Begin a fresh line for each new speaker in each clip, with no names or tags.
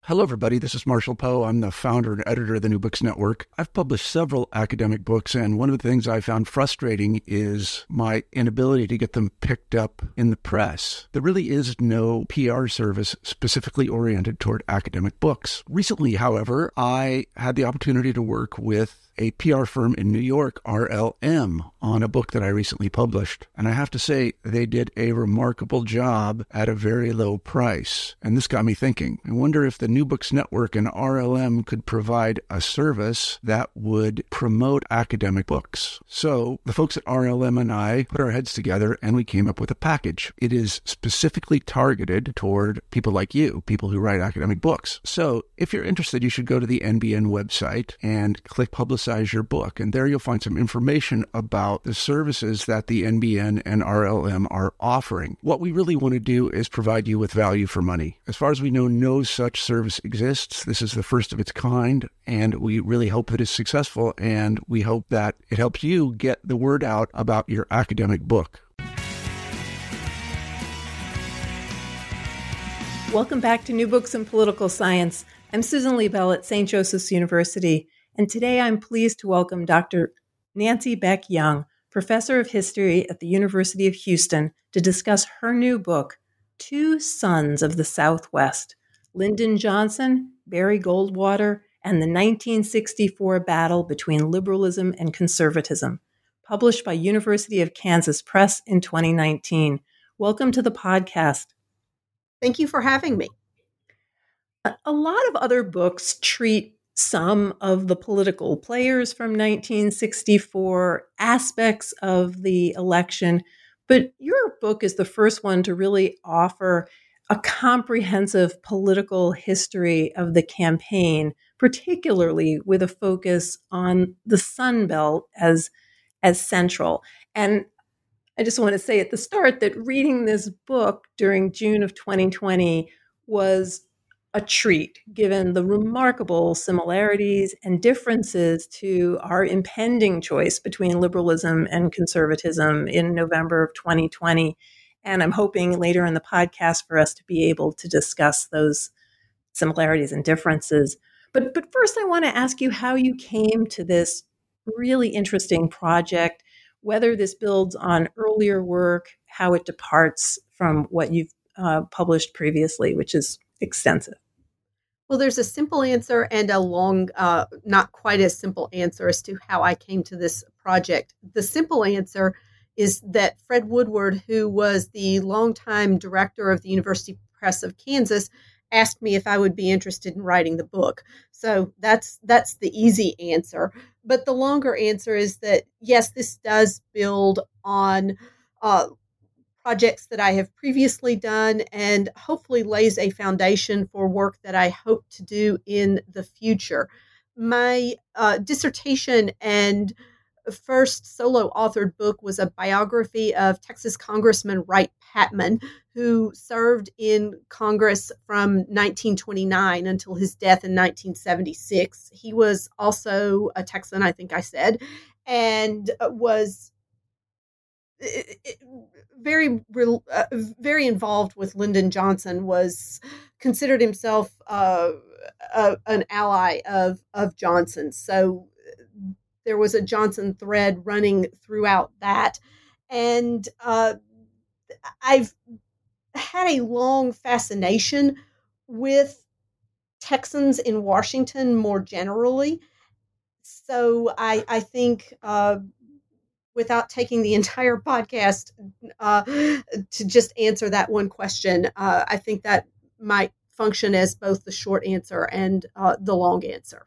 Hello, everybody. This is Marshall Poe. I'm the founder and editor of the New Books Network. I've published several academic books, and one of the things I found frustrating is my inability to get them picked up in the press. There really is no PR service specifically oriented toward academic books. Recently, however, I had the opportunity to work with a PR firm in New York, RLM, on a book that I recently published. And I have to say, they did a remarkable job at a very low price. And this got me thinking. I wonder if the New Books Network and RLM could provide a service that would promote academic books. So the folks at RLM and I put our heads together and we came up with a package. It is specifically targeted toward people like you, people who write academic books. So if you're interested, you should go to the NBN website and click Publicize Your Book. And there you'll find some information about the services that the NBN and RLM are offering. What we really want to do is provide you with value for money. As far as we know, no such service exists. This is the first of its kind, and we really hope that it's successful, and we hope that it helps you get the word out about your academic book.
Welcome back to New Books in Political Science. I'm Susan Liebell at St. Joseph's University, and today I'm pleased to welcome Dr. Nancy Beck Young, professor of history at the University of Houston, to discuss her new book, Two Sons of the Southwest, Lyndon Johnson, Barry Goldwater, and the 1964 Battle Between Liberalism and Conservatism, published by University of Kansas Press in 2019. Welcome to the podcast.
Thank you for having me.
A lot of other books treat some of the political players from 1964, aspects of the election, but your book is the first one to really offer a comprehensive political history of the campaign, particularly with a focus on the Sun Belt as central. And I just want to say at the start that reading this book during June of 2020 was a treat, given the remarkable similarities and differences to our impending choice between liberalism and conservatism in November of 2020. And I'm hoping later in the podcast for us to be able to discuss those similarities and differences. But first, I want to ask you how you came to this really interesting project, whether this builds on earlier work, how it departs from what you've published previously, which is extensive.
Well, there's a simple answer and a long, not quite as simple answer as to how I came to this project. The simple answer is that Fred Woodward, who was the longtime director of the University Press of Kansas, asked me if I would be interested in writing the book. So that's the easy answer. But the longer answer is that, yes, this does build on projects that I have previously done and hopefully lays a foundation for work that I hope to do in the future. My dissertation and first solo authored book was a biography of Texas Congressman Wright Patman, who served in Congress from 1929 until his death in 1976. He was also a Texan, I think I said, and was very involved with Lyndon Johnson, was considered himself an ally of Johnson. So there was a Johnson thread running throughout that. And I've had a long fascination with Texans in Washington more generally. So I think without taking the entire podcast to just answer that one question, I think that might function as both the short answer and the long answer.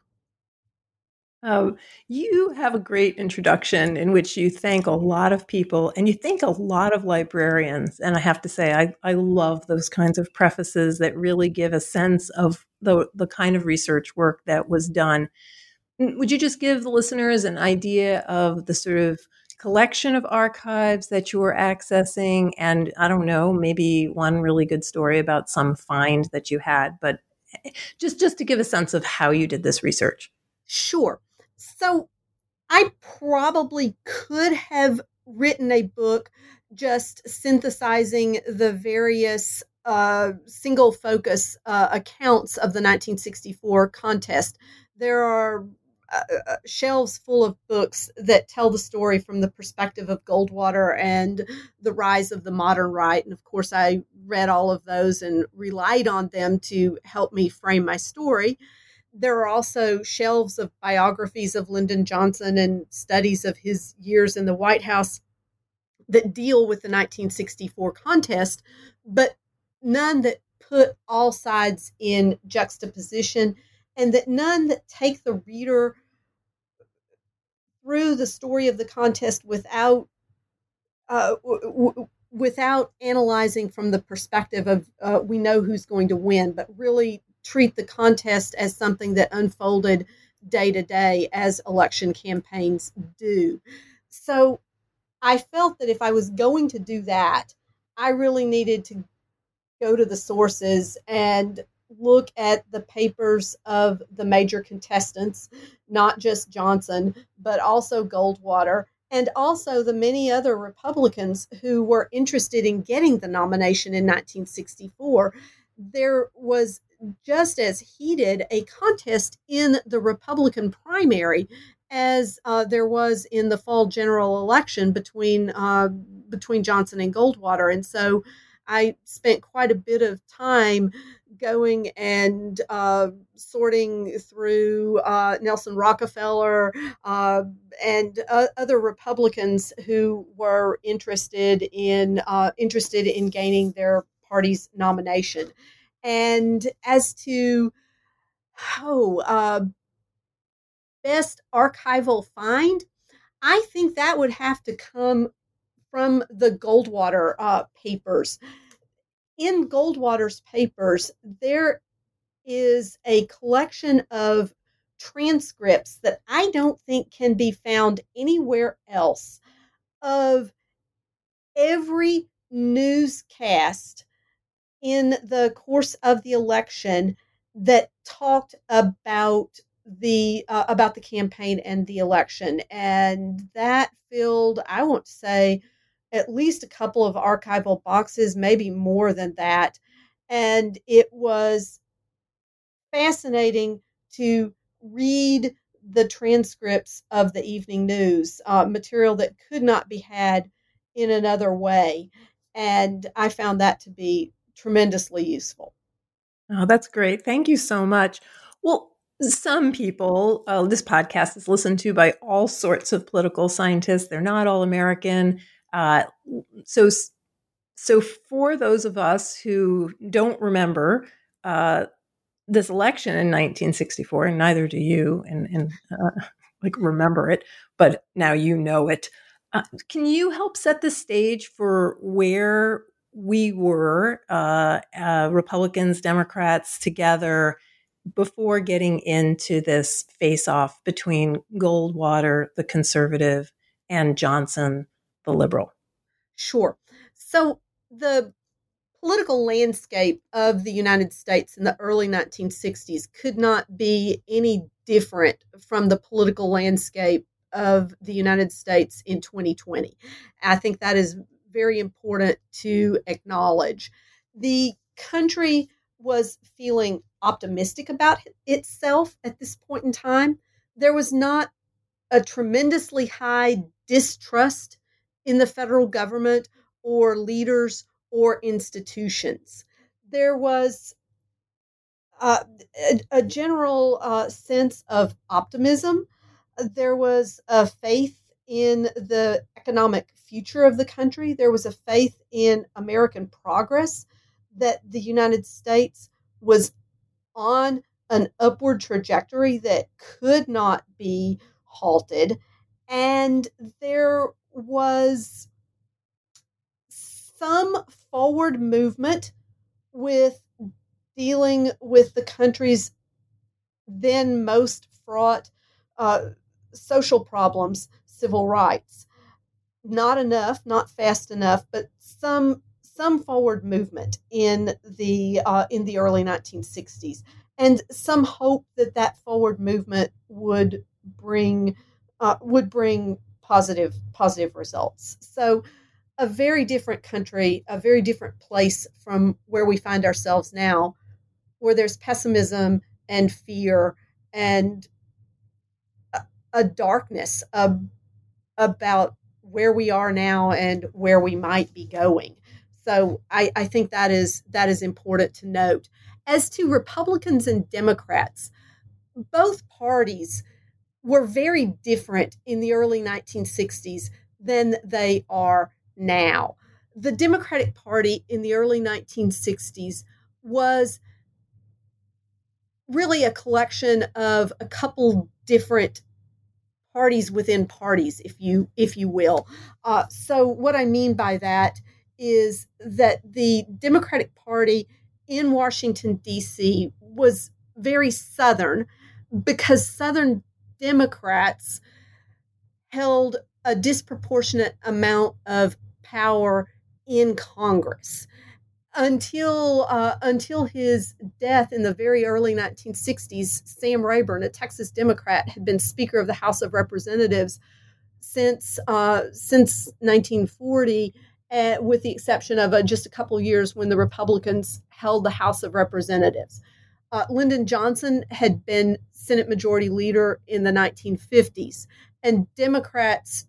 You have a great introduction in which you thank a lot of people and you thank a lot of librarians. And I have to say, I love those kinds of prefaces that really give a sense of the kind of research work that was done. Would you just give the listeners an idea of the sort of collection of archives that you were accessing? And I don't know, maybe one really good story about some find that you had, but just to give a sense of how you did this research.
Sure. So I probably could have written a book just synthesizing the various single focus accounts of the 1964 contest. There are shelves full of books that tell the story from the perspective of Goldwater and the rise of the modern right. And of course, I read all of those and relied on them to help me frame my story. There are also shelves of biographies of Lyndon Johnson and studies of his years in the White House that deal with the 1964 contest, but none that put all sides in juxtaposition, and none that take the reader through the story of the contest without without analyzing from the perspective of we know who's going to win, but really treat the contest as something that unfolded day to day as election campaigns do. So I felt that if I was going to do that, I really needed to go to the sources and look at the papers of the major contestants, not just Johnson, but also Goldwater, and also the many other Republicans who were interested in getting the nomination in 1964. There was just as heated a contest in the Republican primary as there was in the fall general election between Johnson and Goldwater. And so I spent quite a bit of time going and sorting through Nelson Rockefeller and other Republicans who were interested in gaining their party's nomination. And as to best archival find, I think that would have to come from the Goldwater papers. In Goldwater's papers, there is a collection of transcripts that I don't think can be found anywhere else of every newscast in the course of the election that talked about the campaign and the election, and that filled, I want to say, at least a couple of archival boxes, maybe more than that. And it was fascinating to read the transcripts of the evening news, material that could not be had in another way. And I found that to be tremendously useful.
Oh, that's great. Thank you so much. Well, some people, this podcast is listened to by all sorts of political scientists. They're not all American. So for those of us who don't remember this election in 1964, and neither do you, and remember it, but now you know it. Can you help set the stage for where we were, Republicans, Democrats together, before getting into this face-off between Goldwater, the conservative, and Johnson, the liberal?
Sure. So the political landscape of the United States in the early 1960s could not be any different from the political landscape of the United States in 2020. I think that is very important to acknowledge. The country was feeling optimistic about itself at this point in time. There was not a tremendously high distrust in the federal government or leaders or institutions. There was a general sense of optimism. There was a faith in the economic future of the country. There was a faith in American progress, that the United States was on an upward trajectory that could not be halted. And there was some forward movement with dealing with the country's then most fraught social problems, civil rights. Not enough, not fast enough, but some forward movement in the early 1960s, and some hope that forward movement would bring positive results. So a very different country, a very different place from where we find ourselves now, where there's pessimism and fear and a darkness about where we are now and where we might be going. So I think that is important to note. As to Republicans and Democrats, both parties were very different in the early 1960s than they are now. The Democratic Party in the early 1960s was really a collection of a couple different parties within parties, if you will. So what I mean by that is that the Democratic Party in Washington, D.C. was very Southern because Southern Democrats held a disproportionate amount of power in Congress. Until his death in the very early 1960s, Sam Rayburn, a Texas Democrat, had been Speaker of the House of Representatives since 1940, with the exception of just a couple years when the Republicans held the House of Representatives. Lyndon Johnson had been Senate Majority Leader in the 1950s, and Democrats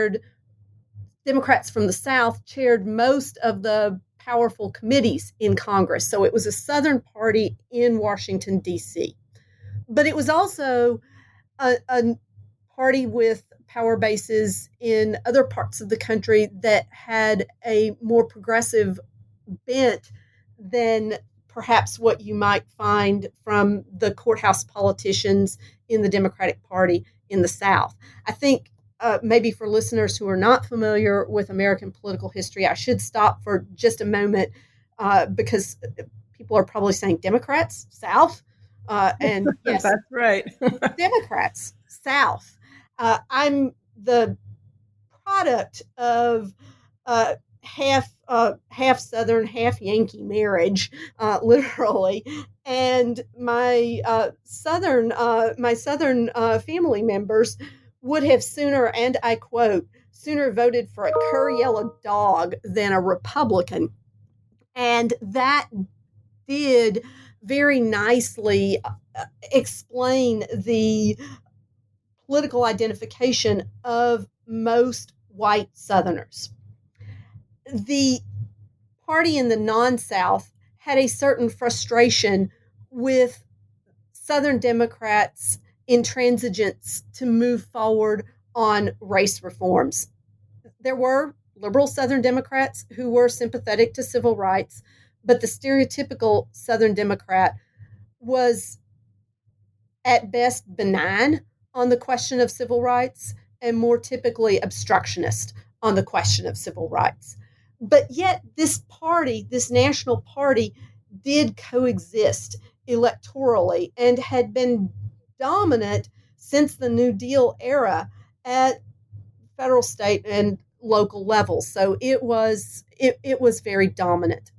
from the South chaired most of the powerful committees in Congress. So it was a Southern party in Washington, D.C. But it was also a party with power bases in other parts of the country that had a more progressive bent than perhaps what you might find from the courthouse politicians in the Democratic Party in the South. I think maybe for listeners who are not familiar with American political history, I should stop for just a moment because people are probably saying Democrats, South. And yes,
that's right.
Democrats, South. I'm the product of half Southern, half Yankee marriage, literally, and my Southern family members would have sooner, and I quote, sooner voted for a curry yellow dog than a Republican. And that did very nicely explain the political identification of most white Southerners. The party in the non-South had a certain frustration with Southern Democrats' intransigence to move forward on race reforms. There were liberal Southern Democrats who were sympathetic to civil rights, but the stereotypical Southern Democrat was at best benign on the question of civil rights and more typically obstructionist on the question of civil rights. But yet this party, this national party, did coexist electorally and had been dominant since the New Deal era at federal, state, and local levels. So it was very dominant.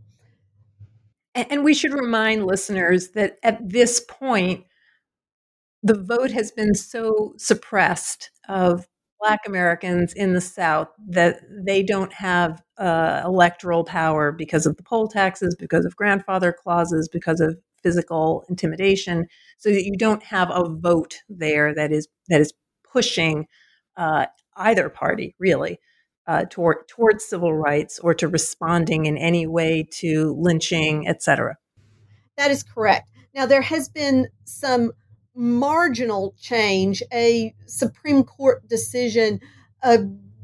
And we should remind listeners that at this point, the vote has been so suppressed of Black Americans in the South that they don't have electoral power because of the poll taxes, because of grandfather clauses, because of physical intimidation, so that you don't have a vote there that is pushing either party really towards civil rights or to responding in any way to lynching, etc.
That is correct. Now, there has been some marginal change. A Supreme Court decision a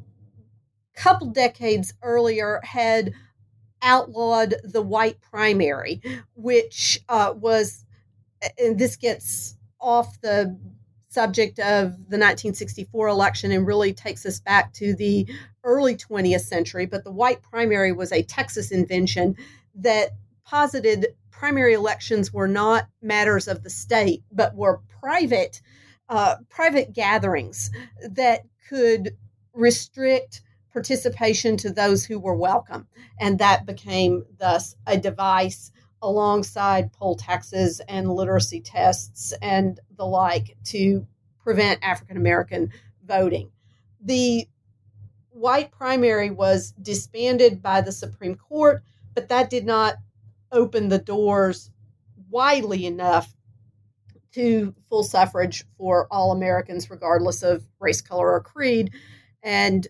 couple decades earlier had outlawed the white primary, which was, and this gets off the subject of the 1964 election and really takes us back to the early 20th century. But the white primary was a Texas invention that posited primary elections were not matters of the state, but were private gatherings that could restrict participation to those who were welcome. And that became thus a device alongside poll taxes and literacy tests and the like to prevent African American voting. The white primary was disbanded by the Supreme Court, but that did not open the doors widely enough to full suffrage for all Americans, regardless of race, color, or creed. And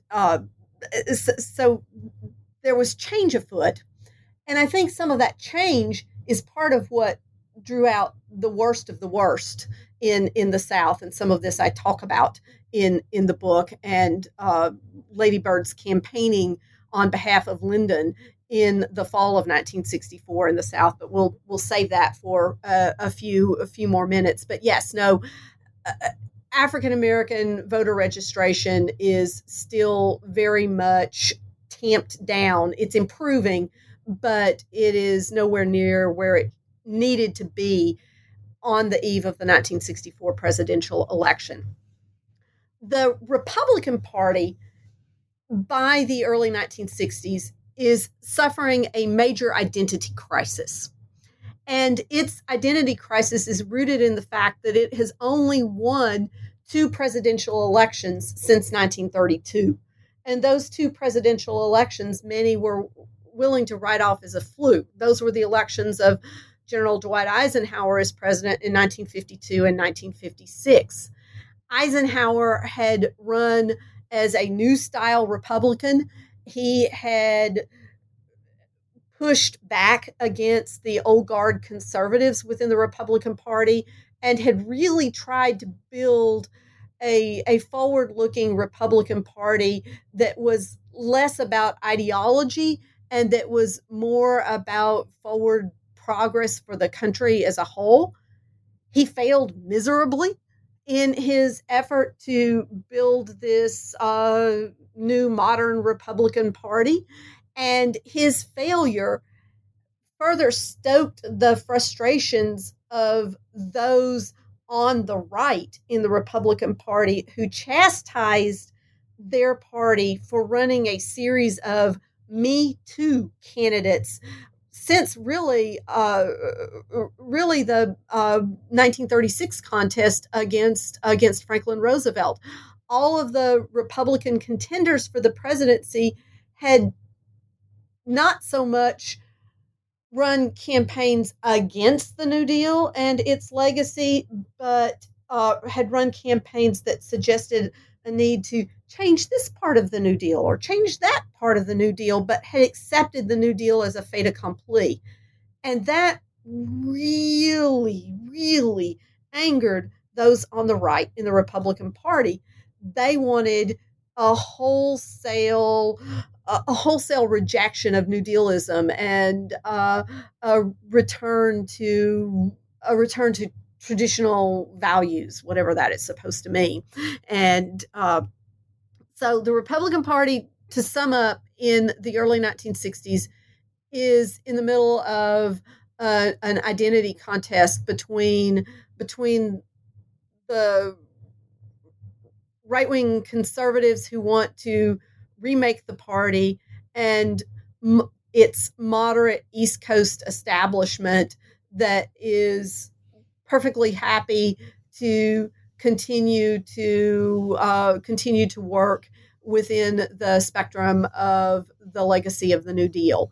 so there was change afoot. And I think some of that change is part of what drew out the worst of the worst in the South. And some of this I talk about in the book, and Lady Bird's campaigning on behalf of Lyndon in the fall of 1964 in the South. But we'll save that for a few more minutes. But yes, African American voter registration is still very much tamped down. It's improving, but it is nowhere near where it needed to be on the eve of the 1964 presidential election. The Republican Party, by the early 1960s, is suffering a major identity crisis. And its identity crisis is rooted in the fact that it has only won 2 presidential elections since 1932. And those 2 presidential elections, many were willing to write off as a fluke. Those were the elections of General Dwight Eisenhower as president in 1952 and 1956. Eisenhower had run as a New Style Republican. He had pushed back against the old guard conservatives within the Republican Party and had really tried to build a forward-looking Republican Party that was less about ideology and that was more about forward progress for the country as a whole. He failed miserably in his effort to build this new modern Republican Party. And his failure further stoked the frustrations of those on the right in the Republican Party who chastised their party for running a series of Me Too candidates since really the 1936 contest against Franklin Roosevelt. All of the Republican contenders for the presidency had not so much run campaigns against the New Deal and its legacy, but had run campaigns that suggested a need to change this part of the New Deal or change that part of the New Deal, but had accepted the New Deal as a fait accompli. And that really, really angered those on the right in the Republican Party. They wanted a wholesale rejection of New Dealism and a return to traditional values, whatever that is supposed to mean. And so the Republican Party, to sum up, in the early 1960s, is in the middle of an identity contest between the right-wing conservatives who want to remake the party and its moderate East Coast establishment that is perfectly happy to continue to work within the spectrum of the legacy of the New Deal,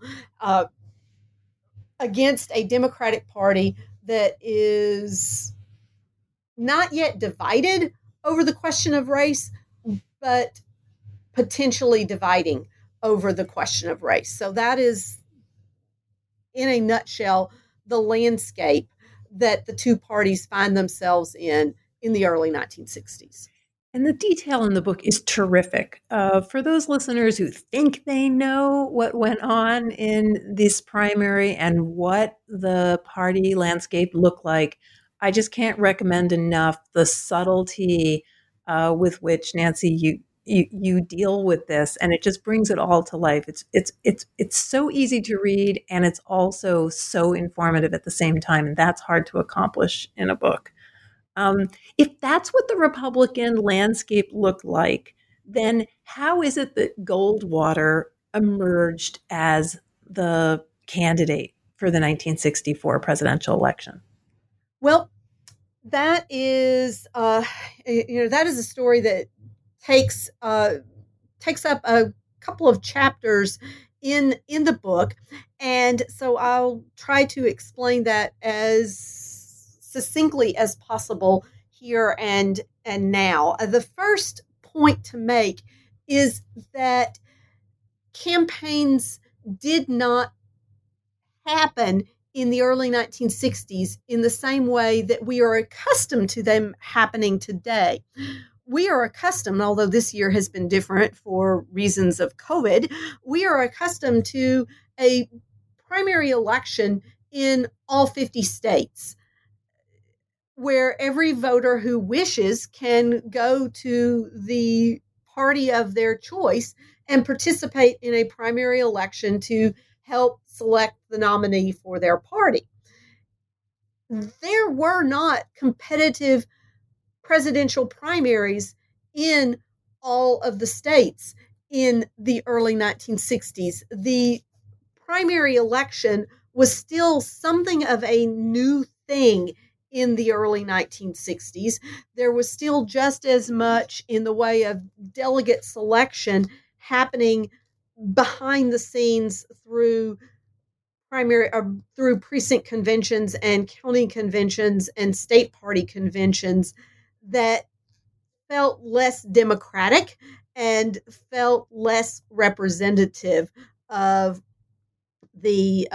against a Democratic Party that is not yet divided over the question of race, but potentially dividing over the question of race. So that is, in a nutshell, the landscape that the two parties find themselves in the early 1960s.
And the detail in the book is terrific. For those listeners who think they know what went on in this primary and what the party landscape looked like, I just can't recommend enough the subtlety with which, Nancy, you deal with this, and it just brings it all to life. It's so easy to read, and it's also so informative at the same time, and that's hard to accomplish in a book. If that's what the Republican landscape looked like, then how is it that Goldwater emerged as the candidate for the 1964 presidential election?
Well, that is a story that takes takes up a couple of chapters in the book, and so I'll try to explain that as succinctly as possible here and now. The first point to make is that campaigns did not happen in the early 1960s in the same way that we are accustomed to them happening today. We are accustomed, although this year has been different for reasons of COVID, we are accustomed to a primary election in all 50 states, where every voter who wishes can go to the party of their choice and participate in a primary election to help select the nominee for their party. There were not competitive presidential primaries in all of the states in the early 1960s. The primary election was still something of a new thing in the early 1960s. There was still just as much in the way of delegate selection happening behind the scenes through precinct conventions and county conventions and state party conventions that felt less democratic and felt less representative of the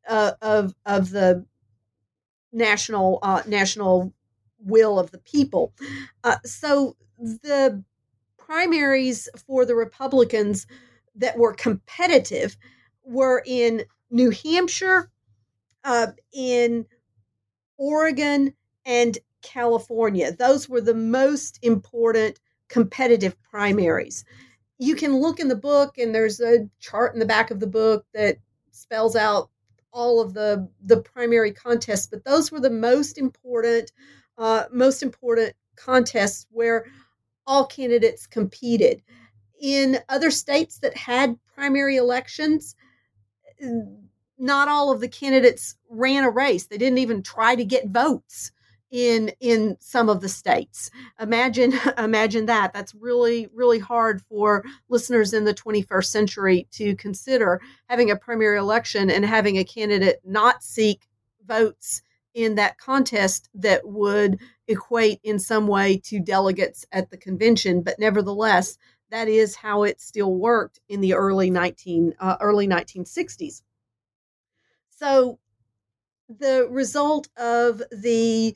national will of the people. So the primaries for the Republicans that were competitive were in New Hampshire, in Oregon, and California. Those were the most important competitive primaries. You can look in the book, and there's a chart in the back of the book that spells out all of the primary contests, but those were the most important contests where all candidates competed. In other states that had primary elections, not all of the candidates ran a race. They didn't even try to get votes in some of the states. Imagine that. That's really, really hard for listeners in the 21st century to consider, having a primary election and having a candidate not seek votes in that contest that would equate in some way to delegates at the convention. But nevertheless, that is how it still worked in the early 1960s. So the result of the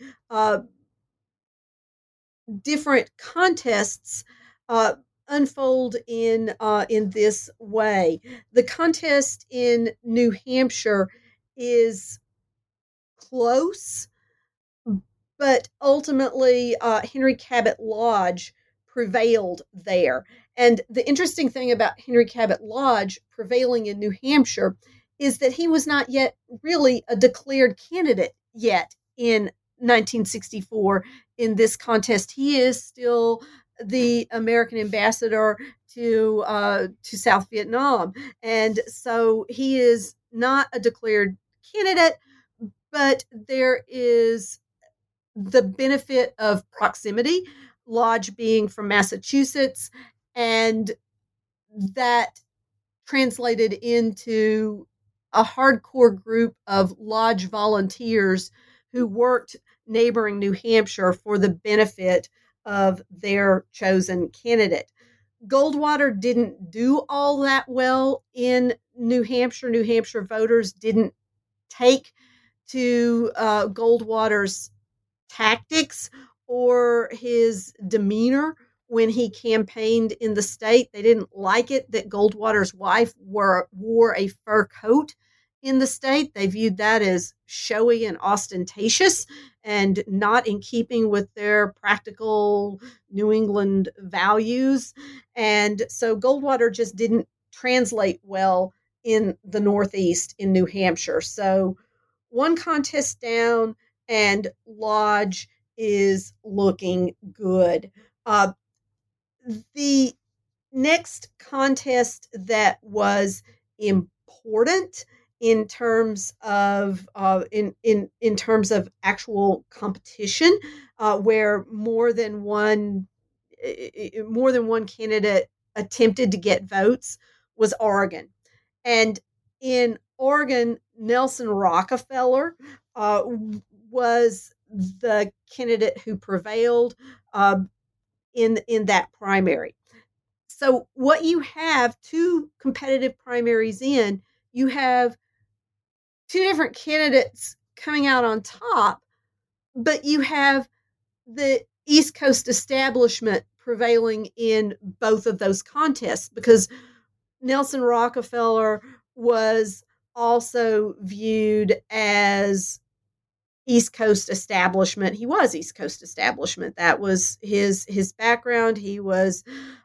different contests unfold in this way. The contest in New Hampshire is close, but ultimately Henry Cabot Lodge prevailed there. And the interesting thing about Henry Cabot Lodge prevailing in New Hampshire is that he was not yet really a declared candidate yet in 1964 in this contest. He is still the American ambassador to South Vietnam. And so he is not a declared candidate, but there is the benefit of proximity, Lodge being from Massachusetts, and that translated into a hardcore group of Lodge volunteers who worked neighboring New Hampshire for the benefit of their chosen candidate. Goldwater didn't do all that well in New Hampshire. New Hampshire voters didn't take to Goldwater's tactics or his demeanor when he campaigned in the state. They didn't like it that Goldwater's wife wore a fur coat in the state. They viewed that as showy and ostentatious and not in keeping with their practical New England values. And so Goldwater just didn't translate well in the Northeast in New Hampshire. So one contest down, and Lodge is looking good. The next contest that was important in terms of in terms of actual competition, where more than one candidate attempted to get votes was Oregon. And in Oregon, Nelson Rockefeller was the candidate who prevailed in that primary. So what you have, two competitive primaries in, you have two different candidates coming out on top, but you have the East Coast establishment prevailing in both of those contests, because Nelson Rockefeller was also viewed as East Coast establishment. He was East Coast establishment. That was his background. He was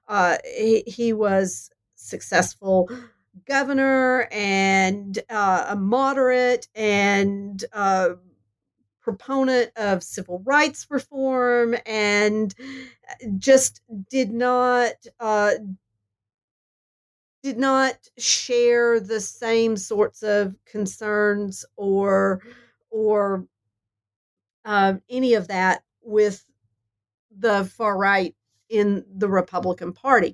successful governor and a moderate and proponent of civil rights reform, and just did not share the same sorts of concerns or any of that with the far right in the Republican Party.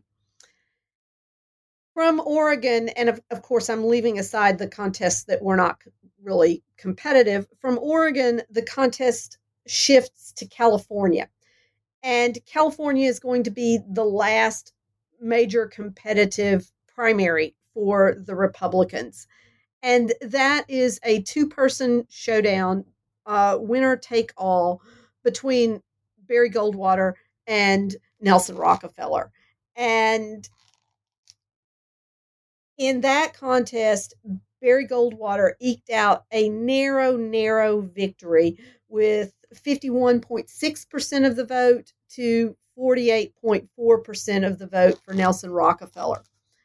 From Oregon, and of course, I'm leaving aside the contests that were not really competitive. From Oregon, the contest shifts to California. And California is going to be the last major competitive primary for the Republicans. And that is a two-person showdown, winner take all, between Barry Goldwater and Nelson Rockefeller. And in that contest, Barry Goldwater eked out a narrow victory with 51.6% of the vote to 48.4% of the vote for Nelson Rockefeller.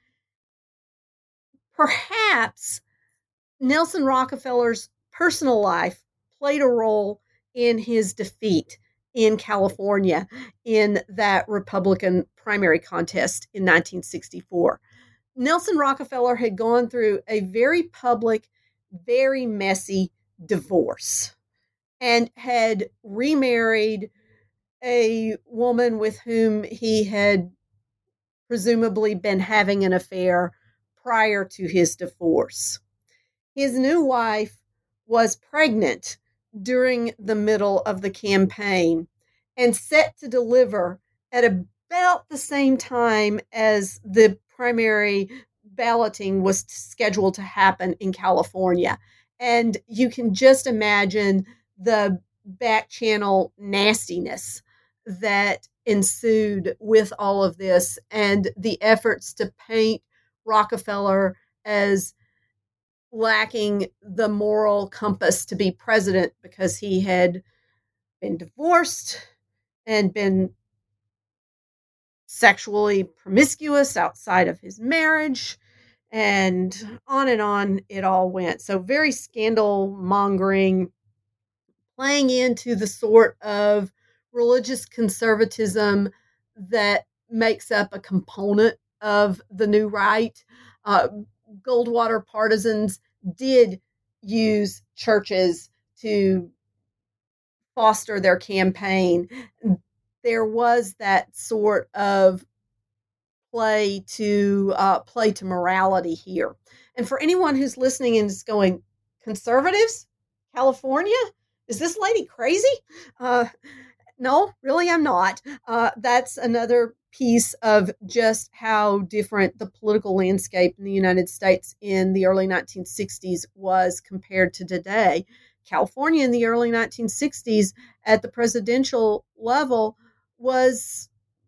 Perhaps Nelson Rockefeller's personal life played a role in his defeat in California in that Republican primary contest in 1964. Nelson Rockefeller had gone through a very public, very messy divorce and had remarried a woman with whom he had presumably been having an affair prior to his divorce. His new wife was pregnant during the middle of the campaign and set to deliver at about the same time as the primary balloting was scheduled to happen in California. And you can just imagine the back channel nastiness that ensued with all of this and the efforts to paint Rockefeller as lacking the moral compass to be president because he had been divorced and been sexually promiscuous outside of his marriage, and on it all went. So very scandal mongering, playing into the sort of religious conservatism that makes up a component of the new right. Goldwater partisans did use churches to foster their campaign. There was that sort of play to morality here. And for anyone who's listening and is going, conservatives, California, is this lady crazy? No, really, I'm not. That's another piece of just how different the political landscape in the United States in the early 1960s was compared to today. California in the early 1960s at the presidential level was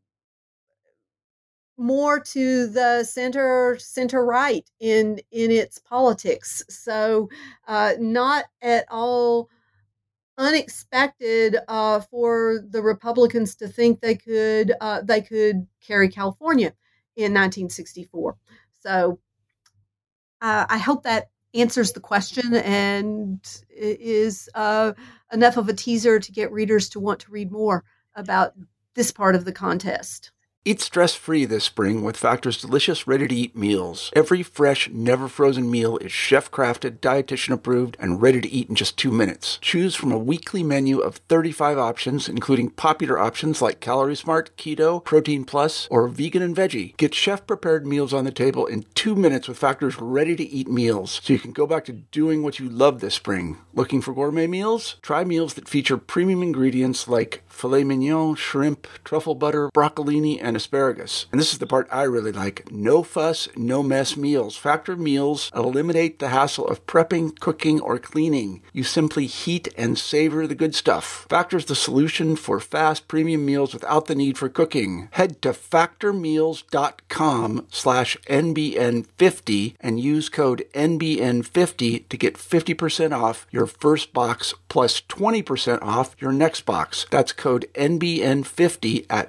more to the center right in its politics. So not at all unexpected for the Republicans to think they could carry California in 1964. So I hope that answers the question and is enough of a teaser to get readers to want to read more about this part of the contest.
Eat stress-free this spring with Factor's delicious ready-to-eat meals. Every fresh, never-frozen meal is chef-crafted, dietitian-approved, and ready to eat in just 2 minutes. Choose from a weekly menu of 35 options, including popular options like Calorie Smart, Keto, Protein Plus, or Vegan and Veggie. Get chef-prepared meals on the table in 2 minutes with Factor's ready-to-eat meals, so you can go back to doing what you love this spring. Looking for gourmet meals? Try meals that feature premium ingredients like filet mignon, shrimp, truffle butter, broccolini, and asparagus. And this is the part I really like. No fuss, no mess meals. Factor meals eliminate the hassle of prepping, cooking, or cleaning. You simply heat and savor the good stuff. Factor's the solution for fast premium meals without the need for cooking. Head to factormeals.com/NBN50 and use code NBN50 to get 50% off your first box plus 20% off your next box. That's code NBN50 at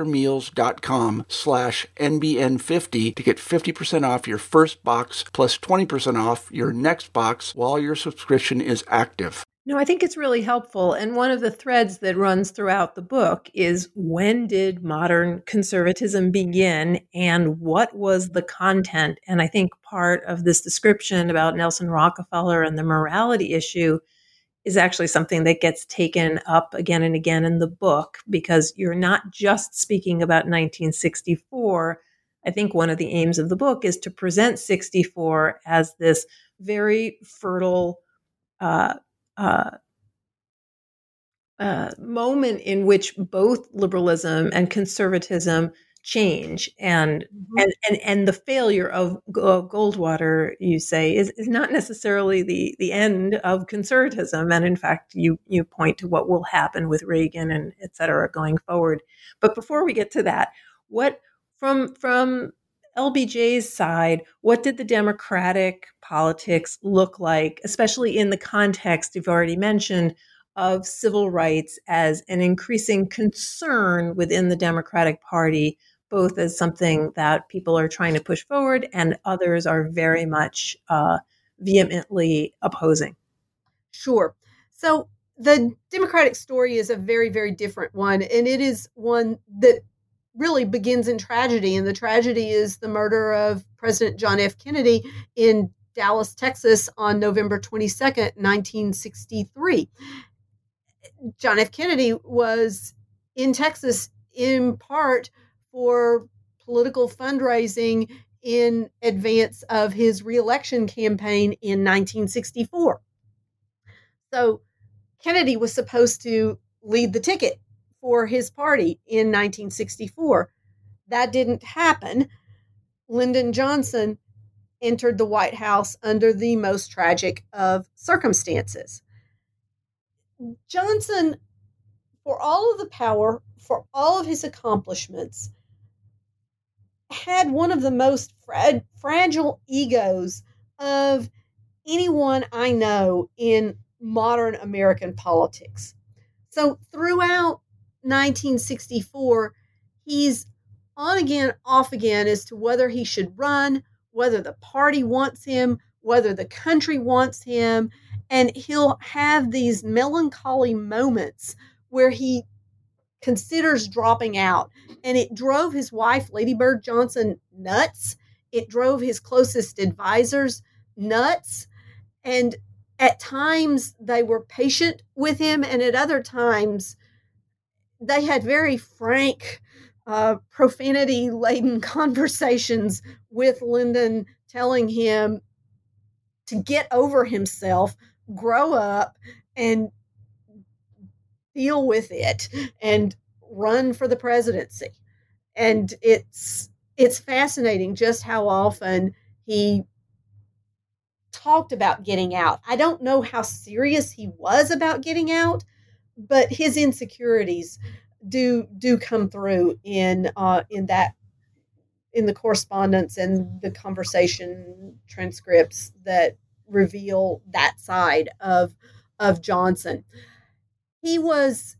factormeals.com/NBN50 to get 50% off your first box plus 20% off your next box while your subscription is active.
No, I think it's really helpful. And one of the threads that runs throughout the book is, when did modern conservatism begin and what was the content? And I think part of this description about Nelson Rockefeller and the morality issue is actually something that gets taken up again and again in the book, because you're not just speaking about 1964. I think one of the aims of the book is to present 64 as this very fertile moment in which both liberalism and conservatism change, and the failure of Goldwater, you say, is not necessarily the end of conservatism. And in fact, you point to what will happen with Reagan and et cetera going forward. But before we get to that, what from LBJ's side, what did the Democratic politics look like, especially in the context you've already mentioned of civil rights as an increasing concern within the Democratic Party, both as something that people are trying to push forward and others are very much vehemently opposing?
Sure. So the Democratic story is a very, very different one, and it is one that really begins in tragedy. And the tragedy is the murder of President John F. Kennedy in Dallas, Texas on November 22nd, 1963. John F. Kennedy was in Texas in part for political fundraising in advance of his reelection campaign in 1964. So Kennedy was supposed to lead the ticket for his party in 1964. That didn't happen. Lyndon Johnson entered the White House under the most tragic of circumstances. Johnson, for all of the power, for all of his accomplishments, had one of the most fragile egos of anyone I know in modern American politics. So throughout 1964, he's on again, off again as to whether he should run, whether the party wants him, whether the country wants him. And he'll have these melancholy moments where he considers dropping out. And it drove his wife, Lady Bird Johnson, nuts. It drove his closest advisors nuts. And at times they were patient with him, and at other times they had very frank, profanity-laden conversations with Lyndon, telling him to get over himself, grow up, and deal with it, and run for the presidency. And it's fascinating just how often he talked about getting out. I don't know how serious he was about getting out, but his insecurities do come through in the correspondence and the conversation transcripts that reveal that side of Johnson. He was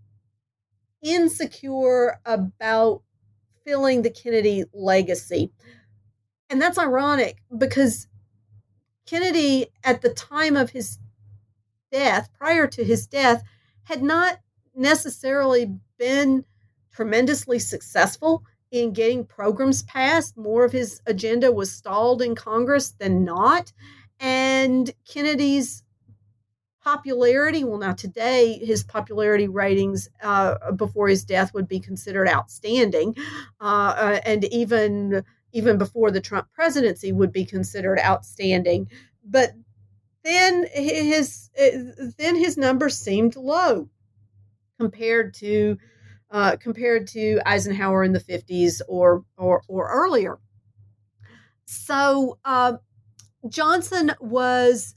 insecure about filling the Kennedy legacy. And that's ironic because Kennedy, at the time of his death, prior to his death, had not necessarily been tremendously successful in getting programs passed. More of his agenda was stalled in Congress than not. And Kennedy's popularity, well, now today, his popularity ratings before his death would be considered outstanding. And even before the Trump presidency would be considered outstanding. But then his numbers seemed low compared to Eisenhower in the 50s or earlier. So Johnson was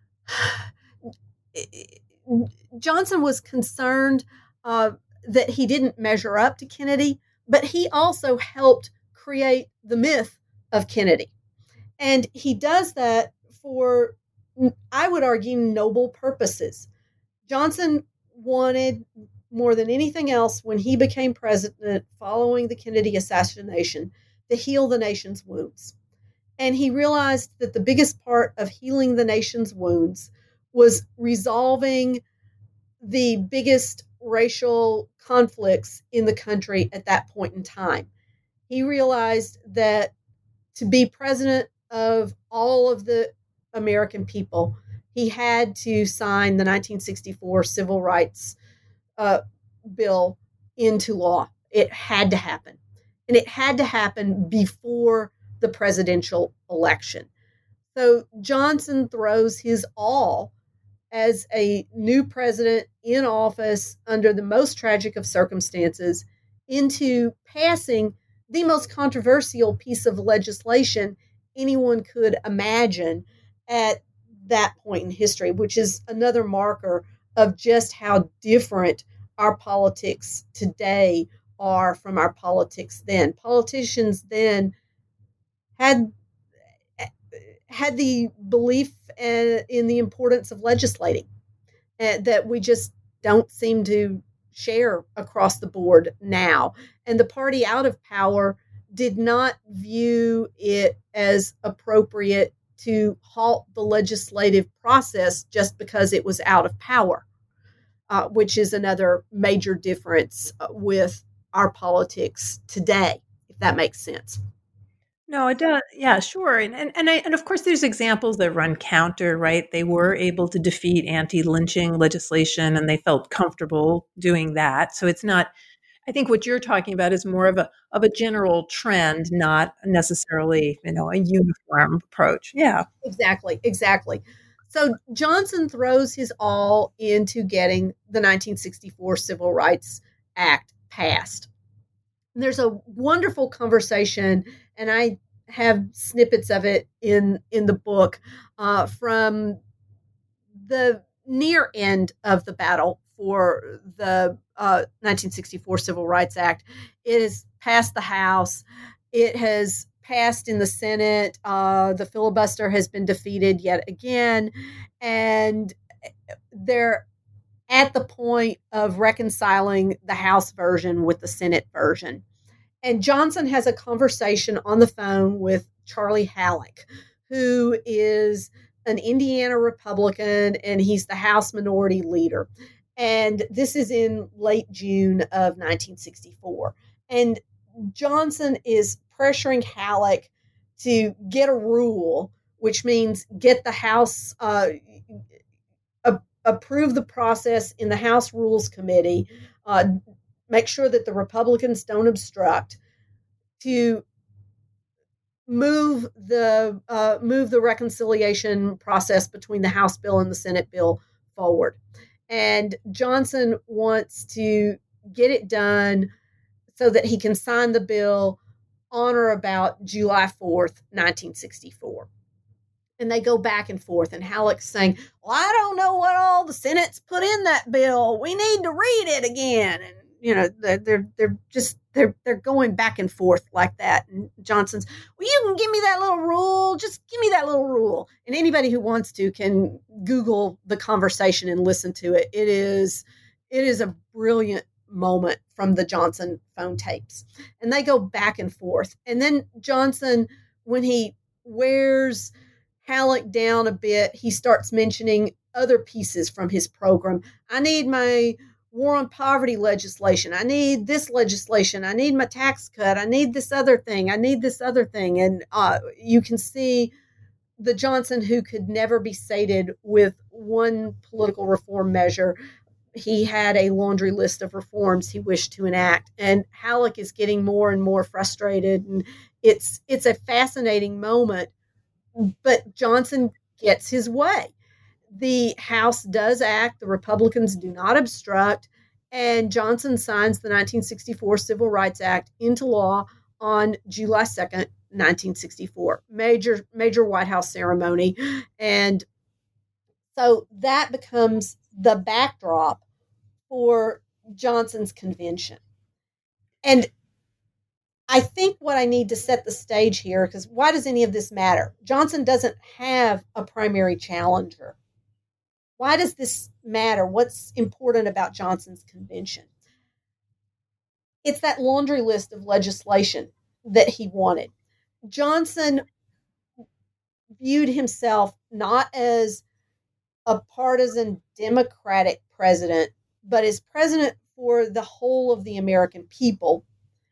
concerned that he didn't measure up to Kennedy, but he also helped create the myth of Kennedy. And he does that for, I would argue, noble purposes. Johnson wanted, more than anything else, when he became president following the Kennedy assassination, to heal the nation's wounds. And he realized that the biggest part of healing the nation's wounds was resolving the biggest racial conflicts in the country at that point in time. He realized that to be president of all of the American people, he had to sign the 1964 Civil Rights Bill into law. It had to happen. And it had to happen before the presidential election. So Johnson throws his all as a new president in office under the most tragic of circumstances into passing the most controversial piece of legislation anyone could imagine at that point in history, which is another marker of just how different our politics today are from our politics then. Politicians then had the belief in the importance of legislating that we just don't seem to share across the board now. And the party out of power did not view it as appropriate to halt the legislative process just because it was out of power, which is another major difference with our politics today, if that makes sense.
No, it does. Yeah, sure. And of course, there's examples that run counter, right? They were able to defeat anti-lynching legislation, and they felt comfortable doing that. So it's not. I think what you're talking about is more of a general trend, not necessarily, a uniform approach. Yeah,
exactly. So Johnson throws his all into getting the 1964 Civil Rights Act passed. And there's a wonderful conversation, and I have snippets of it in the book from the near end of the battle for the 1964 Civil Rights Act. It has passed the House. It has passed in the Senate. The filibuster has been defeated yet again. And they're at the point of reconciling the House version with the Senate version. And Johnson has a conversation on the phone with Charlie Halleck, who is an Indiana Republican, and he's the House Minority Leader. And this is in late June of 1964. And Johnson is pressuring Halleck to get a rule, which means get the House, approve the process in the House Rules Committee, make sure that the Republicans don't obstruct, to move the reconciliation process between the House bill and the Senate bill forward. And Johnson wants to get it done so that he can sign the bill on or about July 4th, 1964. And they go back and forth, and Halleck's saying, well, I don't know what all the Senate's put in that bill. We need to read it again. And, they're going back and forth like that. And Johnson's, well, you can give me that little rule. Just give me that little rule. And anybody who wants to can Google the conversation and listen to it. It is a brilliant moment from the Johnson phone tapes. And they go back and forth. And then Johnson, when he wears Halleck down a bit, he starts mentioning other pieces from his program. I need my war on poverty legislation. I need this legislation. I need my tax cut. I need this other thing. I need this other thing. And you can see the Johnson who could never be sated with one political reform measure. He had a laundry list of reforms he wished to enact. And Halleck is getting more and more frustrated. And it's a fascinating moment. But Johnson gets his way. The House does act, the Republicans do not obstruct, and Johnson signs the 1964 Civil Rights Act into law on July 2nd, 1964. Major White House ceremony. And so that becomes the backdrop for Johnson's convention. And I think what I need to set the stage here, because why does any of this matter? Johnson doesn't have a primary challenger. Why does this matter? What's important about Johnson's convention? It's that laundry list of legislation that he wanted. Johnson viewed himself not as a partisan Democratic president, but as president for the whole of the American people.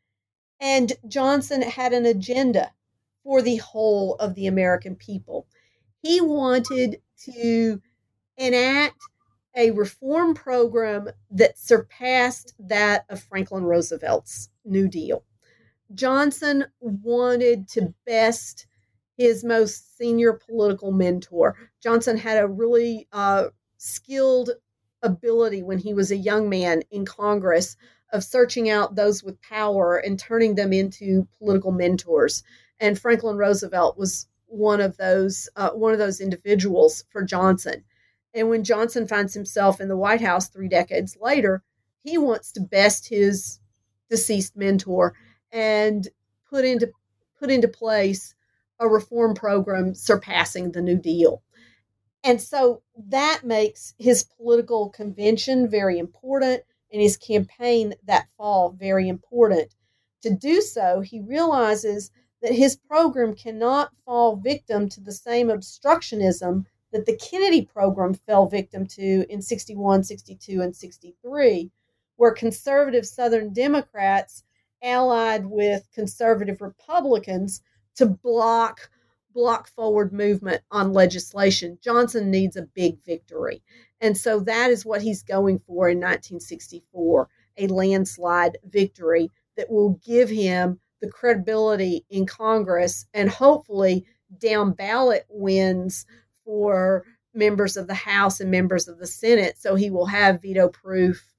And Johnson had an agenda for the whole of the American people. He wanted to enact a reform program that surpassed that of Franklin Roosevelt's New Deal. Johnson wanted to best his most senior political mentor. Johnson had a really skilled ability when he was a young man in Congress of searching out those with power and turning them into political mentors. And Franklin Roosevelt was one of those individuals for Johnson. And when Johnson finds himself in the White House 3 decades later, he wants to best his deceased mentor and put into place a reform program surpassing the New Deal. And so that makes his political convention very important and his campaign that fall very important. To do so, he realizes that his program cannot fall victim to the same obstructionism that the Kennedy program fell victim to in 61, 62, and 63, where conservative Southern Democrats allied with conservative Republicans to block forward movement on legislation. Johnson needs a big victory. And so that is what he's going for in 1964, a landslide victory that will give him the credibility in Congress and hopefully down ballot wins for members of the House and members of the Senate. So he will have veto proof,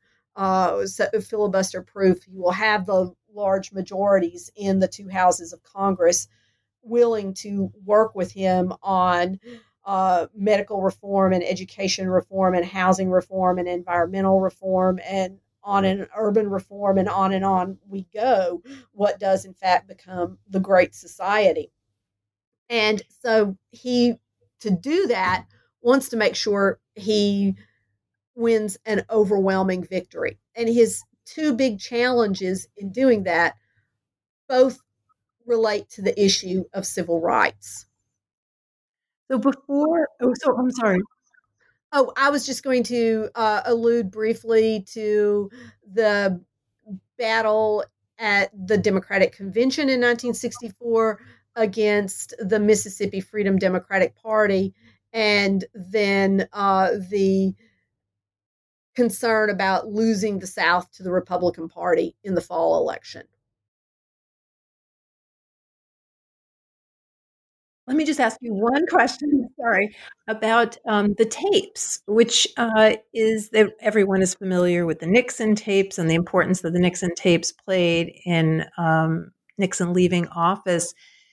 filibuster proof. He will have the large majorities in the 2 houses of Congress willing to work with him on medical reform and education reform and housing reform and environmental reform and on an urban reform and on we go, what does in fact become the Great Society. And so he, to do that, wants to make sure he wins an overwhelming victory. And his 2 big challenges in doing that both relate to the issue of civil rights.
I'm sorry.
Oh, I was just going to allude briefly to the battle at the Democratic Convention in 1964 against the Mississippi Freedom Democratic Party, and then the concern about losing the South to the Republican Party in the fall election.
Let me just ask you one question, sorry, about the tapes, which is that everyone is familiar with the Nixon tapes and the importance that the Nixon tapes played in Nixon leaving office.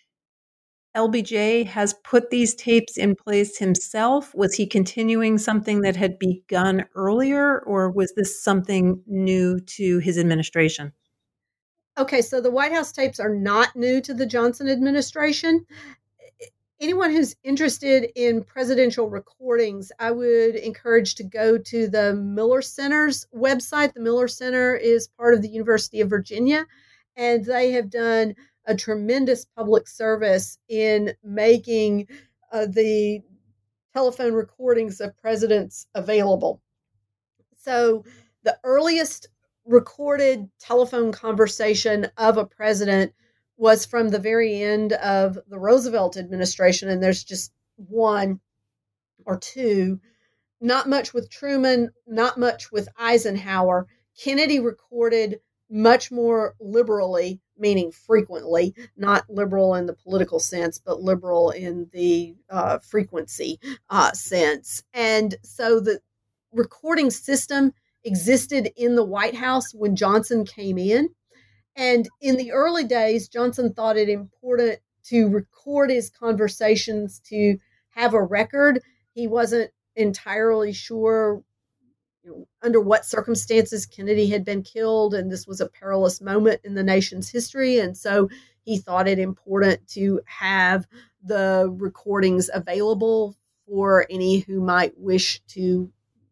LBJ has put these tapes in place himself. Was he continuing something that had begun earlier, or was this something new to his administration?
Okay, so the White House tapes are not new to the Johnson administration. Anyone who's interested in presidential recordings, I would encourage to go to the Miller Center's website. The Miller Center is part of the University of Virginia, and they have done a tremendous public service in making the telephone recordings of presidents available. So the earliest recorded telephone conversation of a president was from the very end of the Roosevelt administration, and there's just one or two. Not much with Truman, not much with Eisenhower. Kennedy recorded much more liberally, meaning frequently, not liberal in the political sense, but liberal in the frequency sense. And so the recording system existed in the White House when Johnson came in. And in the early days, Johnson thought it important to record his conversations, to have a record. He wasn't entirely sure under what circumstances Kennedy had been killed, and this was a perilous moment in the nation's history. And so he thought it important to have the recordings available for any who might wish to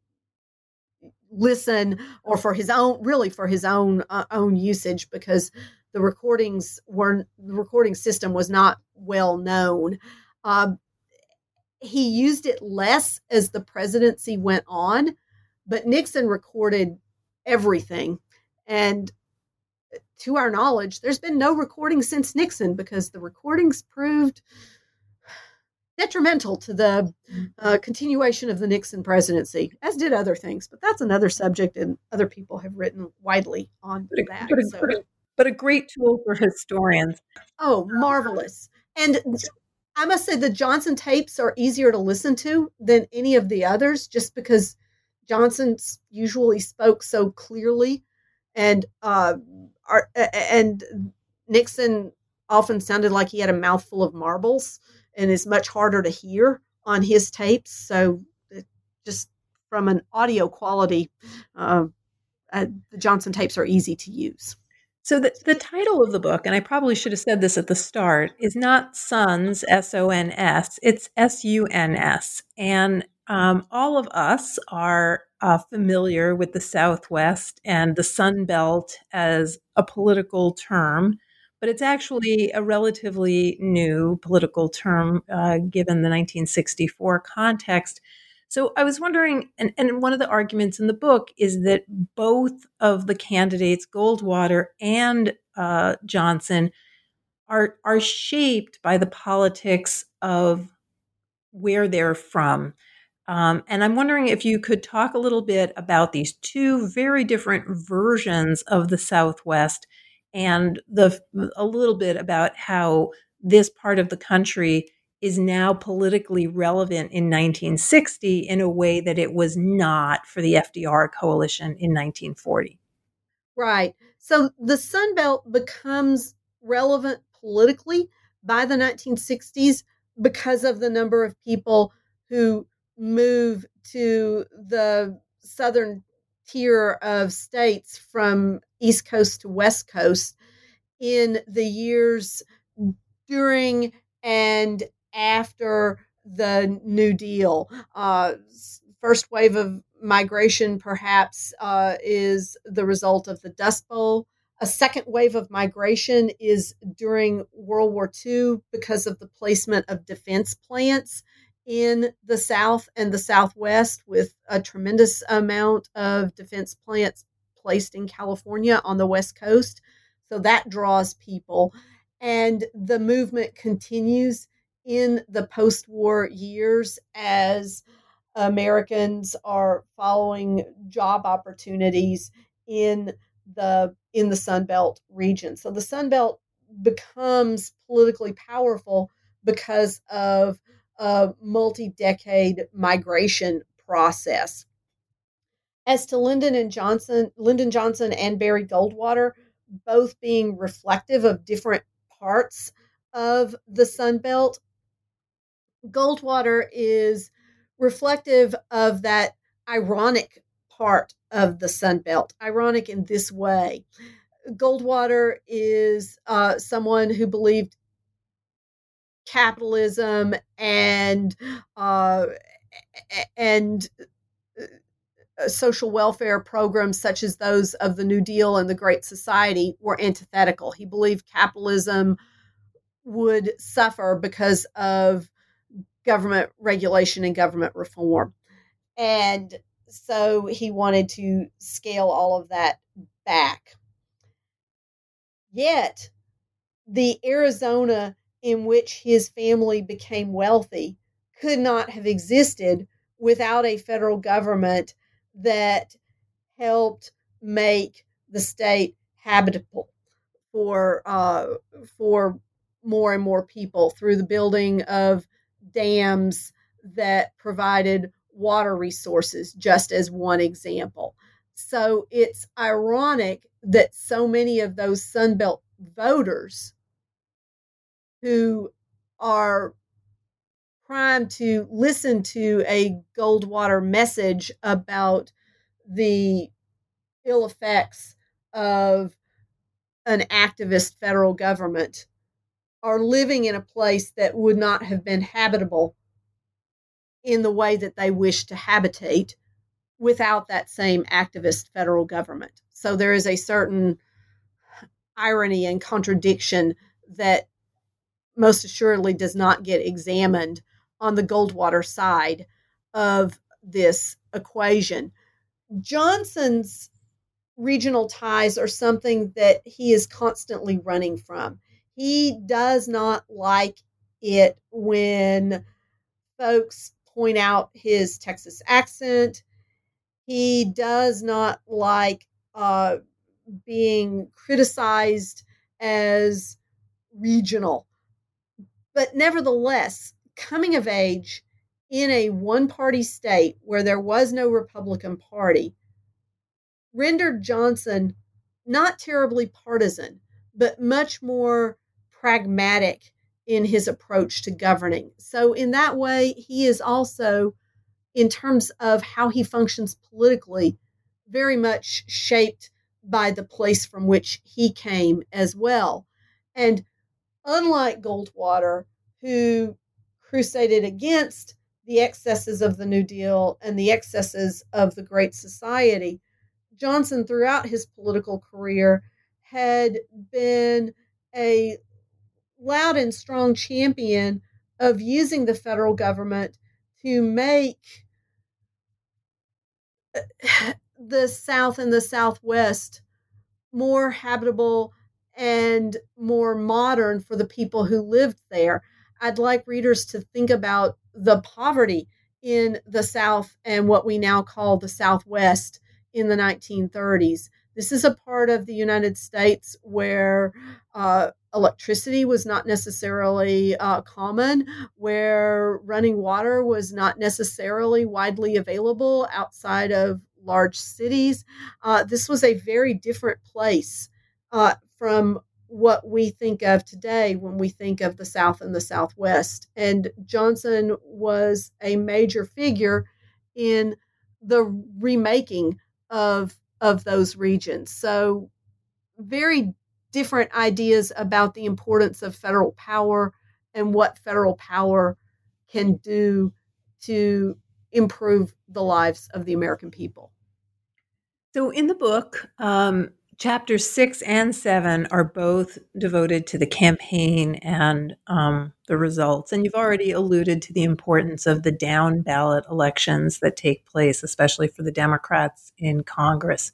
listen, or for his own usage, because the recording system was not well known. He used it less as the presidency went on, but Nixon recorded everything. And to our knowledge, there's been no recording since Nixon, because the recordings proved detrimental to the continuation of the Nixon presidency, as did other things. But that's another subject, and other people have written widely on that.
But a great tool for historians.
Oh, marvelous. And I must say the Johnson tapes are easier to listen to than any of the others, just because Johnson usually spoke so clearly, and Nixon often sounded like he had a mouthful of marbles and is much harder to hear on his tapes. So just from an audio quality, the Johnson tapes are easy to use.
So the title of the book, and I probably should have said this at the start, is not Sons, S-O-N-S, it's S-U-N-S. And all of us are familiar with the Southwest and the Sun Belt as a political term, but it's actually a relatively new political term given the 1964 context. So I was wondering, and one of the arguments in the book is that both of the candidates, Goldwater and Johnson, are shaped by the politics of where they're from. And I'm wondering if you could talk a little bit about these two very different versions of the Southwest, and a little bit about how this part of the country is now politically relevant in 1960 in a way that it was not for the FDR coalition in 1940.
Right. So the Sun Belt becomes relevant politically by the 1960s because of the number of people who move to the southern tier of states from East Coast to West Coast in the years during and after the New Deal. First wave of migration, perhaps, is the result of the Dust Bowl. A second wave of migration is during World War II because of the placement of defense plants in the South and the Southwest, with a tremendous amount of defense plants placed in California on the West Coast. So that draws people. And the movement continues in the post-war years as Americans are following job opportunities in the Sun Belt region. So the Sun Belt becomes politically powerful because of a multi-decade migration process. As to Lyndon Johnson and Barry Goldwater, both being reflective of different parts of the Sun Belt, Goldwater is reflective of that ironic part of the Sun Belt. Ironic in this way. Goldwater is someone who believed capitalism and social welfare programs such as those of the New Deal and the Great Society were antithetical. He believed capitalism would suffer because of government regulation and government reform. And so he wanted to scale all of that back. Yet, the Arizona in which his family became wealthy could not have existed without a federal government that helped make the state habitable for more and more people through the building of dams that provided water resources, just as one example. So it's ironic that so many of those Sunbelt voters who are primed to listen to a Goldwater message about the ill effects of an activist federal government are living in a place that would not have been habitable in the way that they wish to habitate without that same activist federal government. So there is a certain irony and contradiction that most assuredly does not get examined on the Goldwater side of this equation. Johnson's regional ties are something that he is constantly running from. He does not like it when folks point out his Texas accent. He does not like being criticized as regional. But nevertheless, coming of age in a one-party state where there was no Republican Party rendered Johnson not terribly partisan, but much more pragmatic in his approach to governing. So in that way, he is also, in terms of how he functions politically, very much shaped by the place from which he came as well. And unlike Goldwater, who crusaded against the excesses of the New Deal and the excesses of the Great Society, Johnson, throughout his political career, had been a loud and strong champion of using the federal government to make the South and the Southwest more habitable and more modern for the people who lived there. I'd like readers to think about the poverty in the South and what we now call the Southwest in the 1930s. This is a part of the United States where electricity was not necessarily common, where running water was not necessarily widely available outside of large cities. This was a very different place from what we think of today when we think of the South and the Southwest. And Johnson was a major figure in the remaking of those regions. So very different ideas about the importance of federal power and what federal power can do to improve the lives of the American people.
So in the book, chapters 6 and 7 are both devoted to the campaign and the results. And you've already alluded to the importance of the down ballot elections that take place, especially for the Democrats in Congress.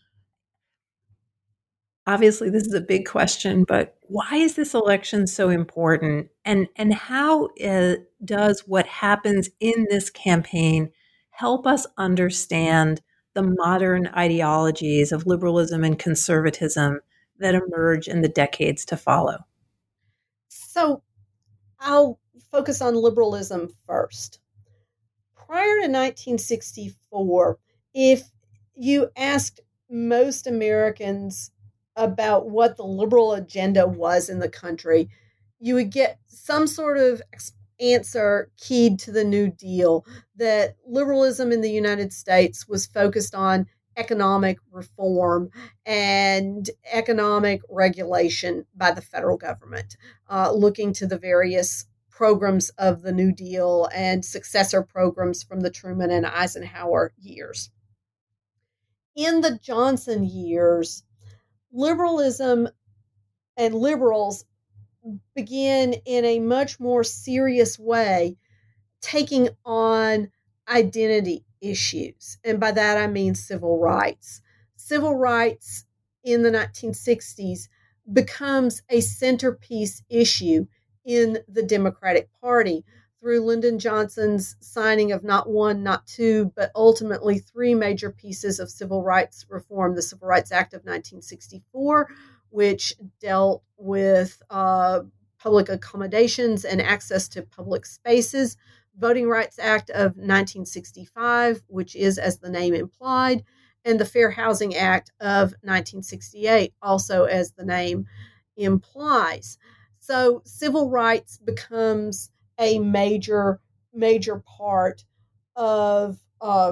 Obviously, this is a big question, but why is this election so important? And how does what happens in this campaign help us understand the modern ideologies of liberalism and conservatism that emerge in the decades to follow?
So I'll focus on liberalism first. Prior to 1964, if you asked most Americans about what the liberal agenda was in the country, you would get some sort of answer keyed to the New Deal, that liberalism in the United States was focused on economic reform and economic regulation by the federal government, looking to the various programs of the New Deal and successor programs from the Truman and Eisenhower years. In the Johnson years, liberalism and liberals begin in a much more serious way taking on identity issues. And by that, I mean civil rights. Civil rights in the 1960s becomes a centerpiece issue in the Democratic Party through Lyndon Johnson's signing of not one, not two, but ultimately three major pieces of civil rights reform. The Civil Rights Act of 1964, which dealt with public accommodations and access to public spaces. Voting Rights Act of 1965, which is, as the name implied, and the Fair Housing Act of 1968, also as the name implies. So civil rights becomes a major part of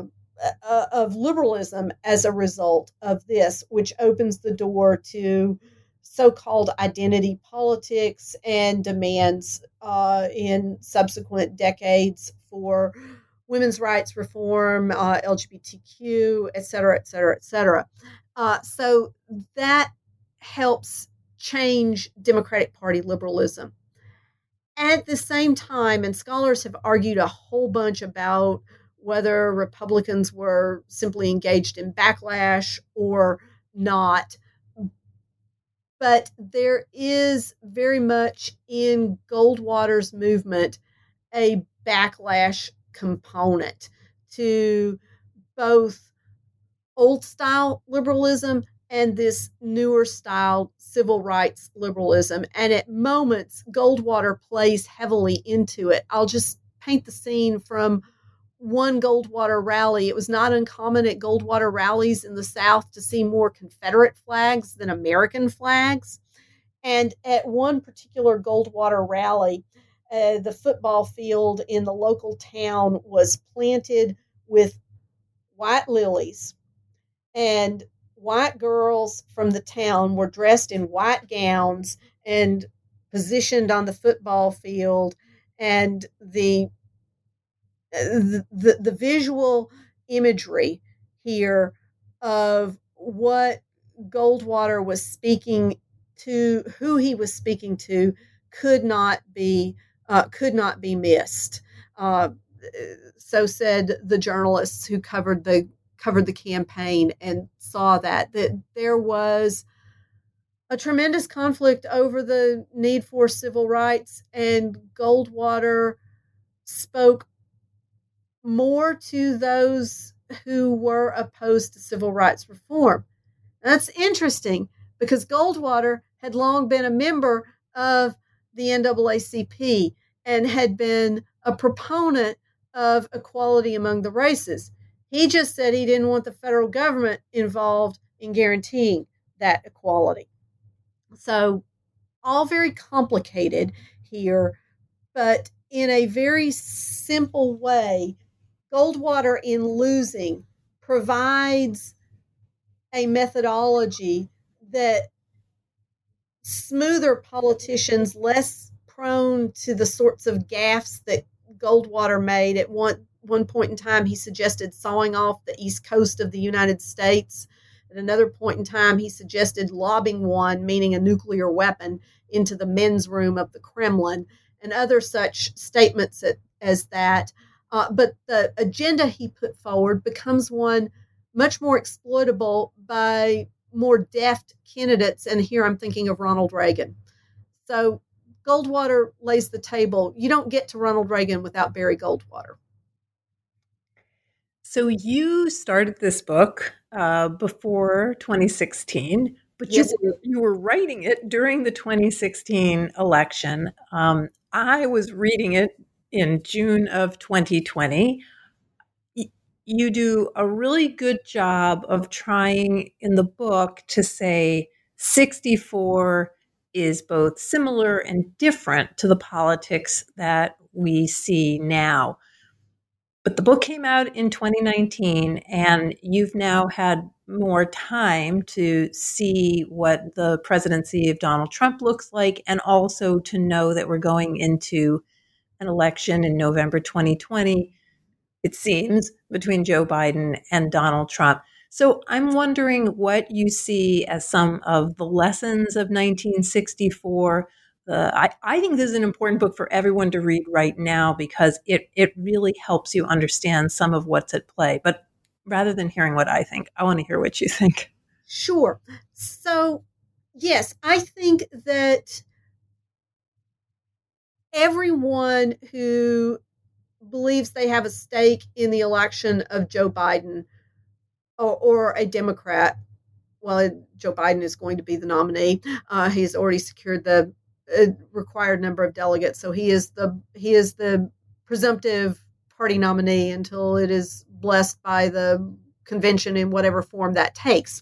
liberalism as a result of this, which opens the door to so-called identity politics and demands in subsequent decades for women's rights reform, LGBTQ, et cetera, et cetera, et cetera. So that helps change Democratic Party liberalism. At the same time, and scholars have argued a whole bunch about whether Republicans were simply engaged in backlash or not, but there is very much in Goldwater's movement a backlash component to both old style liberalism and this newer style civil rights liberalism. And at moments, Goldwater plays heavily into it. I'll just paint the scene from one Goldwater rally. It was not uncommon at Goldwater rallies in the South to see more Confederate flags than American flags. And at one particular Goldwater rally, the football field in the local town was planted with white lilies, and white girls from the town were dressed in white gowns and positioned on the football field. And the visual imagery here of what Goldwater was speaking to, who he was speaking to, could not be missed. So said the journalists who covered the campaign and saw that there was a tremendous conflict over the need for civil rights, and Goldwater spoke more to those who were opposed to civil rights reform. That's interesting because Goldwater had long been a member of the NAACP and had been a proponent of equality among the races. He just said he didn't want the federal government involved in guaranteeing that equality. So all very complicated here, but in a very simple way, Goldwater in Losing provides a methodology that smoother politicians, less prone to the sorts of gaffes that Goldwater made. At one point in time, he suggested sawing off the east coast of the United States. At another point in time, he suggested lobbing one, meaning a nuclear weapon, into the men's room of the Kremlin, and other such statements as that. But the agenda he put forward becomes one much more exploitable by more deft candidates. And here I'm thinking of Ronald Reagan. So Goldwater lays the table. You don't get to Ronald Reagan without Barry Goldwater.
So you started this book before 2016, but
Yes.
you were writing it during the 2016 election. I was reading it in June of 2020. You do a really good job of trying in the book to say 64 is both similar and different to the politics that we see now. But the book came out in 2019, and you've now had more time to see what the presidency of Donald Trump looks like, and also to know that we're going into an election in November 2020, it seems, between Joe Biden and Donald Trump. So I'm wondering what you see as some of the lessons of 1964, I think this is an important book for everyone to read right now because it really helps you understand some of what's at play. But rather than hearing what I think, I want to hear what you think.
Sure. So, yes, I think that everyone who believes they have a stake in the election of Joe Biden or a Democrat, well, Joe Biden is going to be the nominee. He's already secured the required number of delegates, so he is the presumptive party nominee until it is blessed by the convention in whatever form that takes.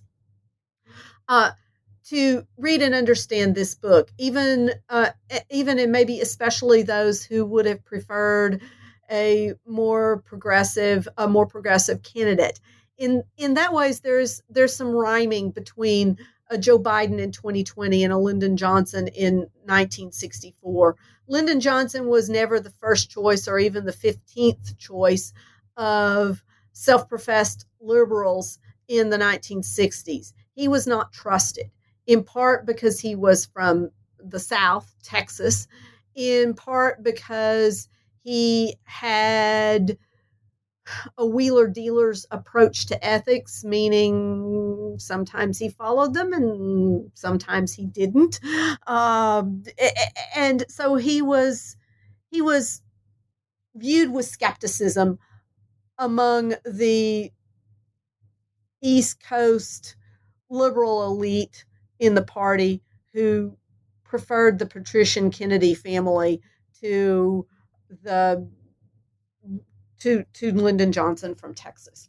To read and understand this book, even and maybe especially those who would have preferred a more progressive candidate. In that ways, there's some rhyming between a Joe Biden in 2020 and a Lyndon Johnson in 1964. Lyndon Johnson was never the first choice or even the 15th choice of self-professed liberals in the 1960s. He was not trusted, in part because he was from the South, Texas, in part because he had a wheeler-dealer's approach to ethics, meaning sometimes he followed them and sometimes he didn't. And so he was viewed with skepticism among the East Coast liberal elite in the party who preferred the patrician Kennedy family to Lyndon Johnson from Texas.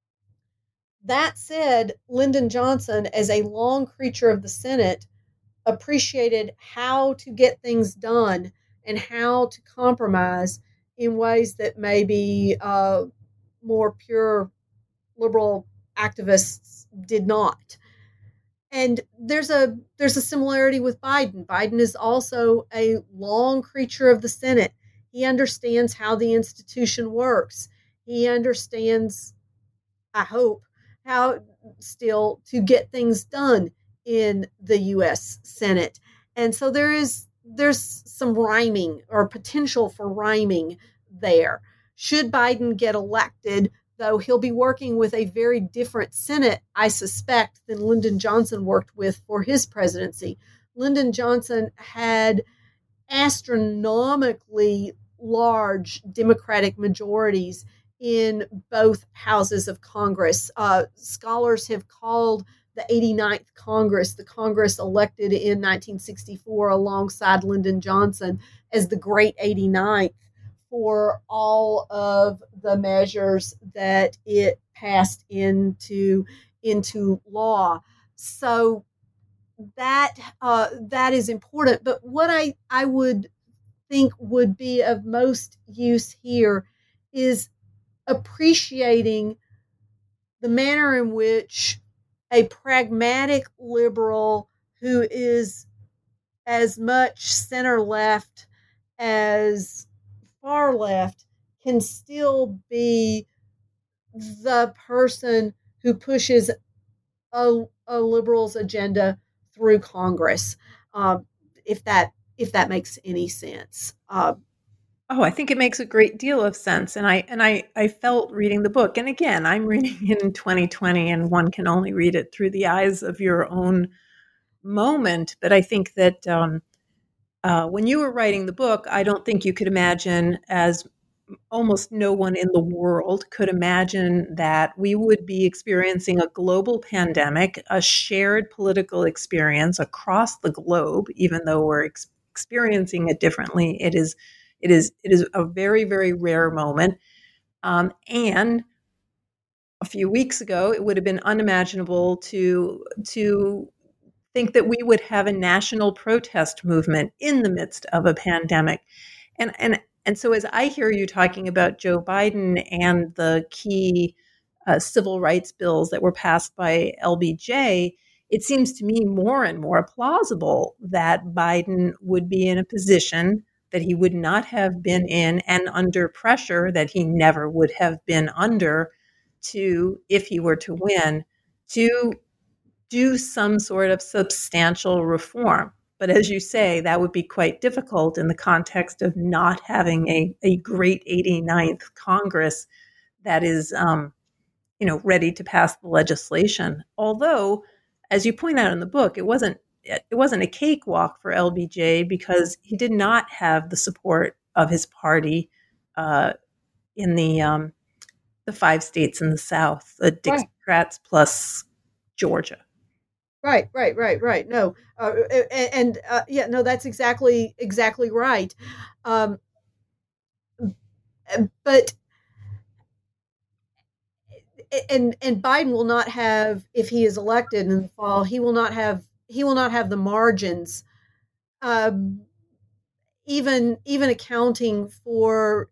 That said, Lyndon Johnson, as a long creature of the Senate, appreciated how to get things done and how to compromise in ways that maybe more pure liberal activists did not. And there's a similarity with Biden. Biden is also a long creature of the Senate. He understands how the institution works. He understands, I hope, how still to get things done in the U.S. Senate. And so there's some rhyming or potential for rhyming there. Should Biden get elected, though, he'll be working with a very different Senate, I suspect, than Lyndon Johnson worked with for his presidency. Lyndon Johnson had astronomically large Democratic majorities in both houses of Congress. Scholars have called the 89th Congress, the Congress elected in 1964 alongside Lyndon Johnson, as the Great 89th for all of the measures that it passed into law. So that is important. But what I would think would be of most use here is appreciating the manner in which a pragmatic liberal who is as much center left as far left can still be the person who pushes a liberal's agenda through Congress, if that makes any sense.
I think it makes a great deal of sense. And I felt reading the book, and again, I'm reading it in 2020, and one can only read it through the eyes of your own moment. But I think that when you were writing the book, I don't think you could imagine, as almost no one in the world could imagine, that we would be experiencing a global pandemic, a shared political experience across the globe, even though we're experiencing it differently. It is a very, very rare moment. And a few weeks ago, it would have been unimaginable to think that we would have a national protest movement in the midst of a pandemic. And so as I hear you talking about Joe Biden and the key civil rights bills that were passed by LBJ, it seems to me more and more plausible that Biden would be in a position that he would not have been in and under pressure that he never would have been under to, if he were to win, to do some sort of substantial reform. But as you say, that would be quite difficult in the context of not having a great 89th Congress that is, ready to pass the legislation. Although, as you point out in the book, it wasn't a cakewalk for LBJ because he did not have the support of his party in the 5 states in the South, the Dixiecrats plus Georgia.
Right. No, that's exactly right. But Biden will not have, if he is elected in the fall, he will not have the margins, even accounting for